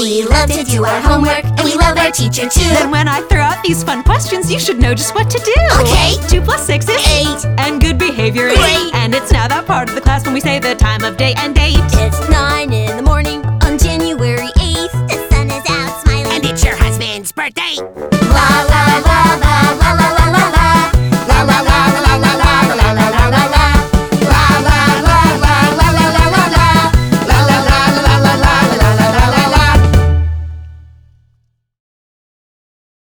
We love to do our homework, and we love our teacher too. Then when I throw out these fun questions, you should know just what to do. Okay. 2 plus 6 is 8. And good behavior is Great. And it's now that part of the class when we say the time of day and date.